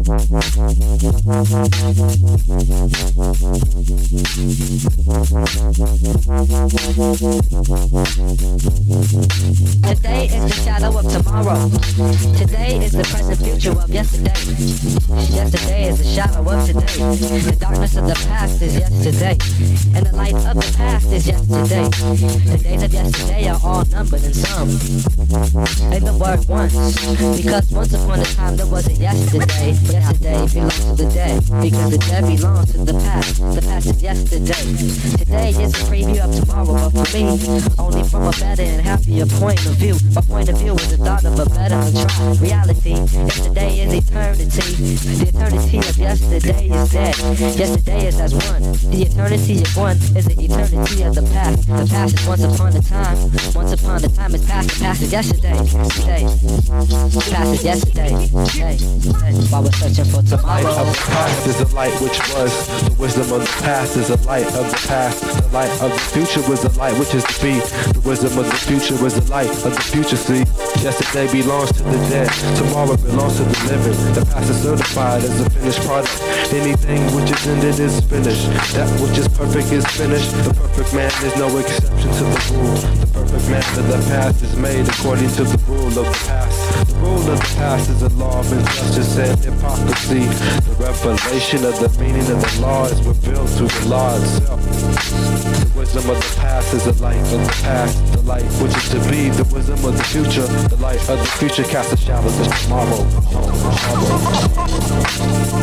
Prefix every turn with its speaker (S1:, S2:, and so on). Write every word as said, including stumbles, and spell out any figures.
S1: Today is the shadow of tomorrow. Today is the present future of yesterday. Yesterday is the shadow of today. The darkness of the past is yesterday, and the light of the past is yesterday. The days of yesterday are all numbered and some. Say the word once, because once upon a time there was a yesterday. Yesterday belongs to the day, because the day belongs to the past. The past is yesterday. Today is a preview of tomorrow, but for me, only from a better and happier point of view. My point of view is the thought of a better and try reality. Yesterday is eternity. The eternity of yesterday is dead. Yesterday is as one. The eternity of one is the eternity of the past. The past is once upon a time. Once upon a time is past. The past is yesterday. Today. The past is yesterday. Today. While we're searching for tomorrow.
S2: The light of the past is the light which was. The wisdom of the past is the light of the past. The light of the future was the light which is to be. The wisdom of the future was the light of the future. See, yesterday belongs to the dead. Tomorrow belongs to the living. The past is certified as a finished product. Anything which is ended is finished. That which is perfect is finished. The perfect man is no exception to the rule. The perfect man of the past is made according to the rule of the past. The rule of the past is a law of injustice and hypocrisy. The revelation of the meaning of the law is revealed through the law itself. The wisdom of the past is the light of the past. The light which is to be. The wisdom of the future. The light of the future casts a shadow of tomorrow. tomorrow.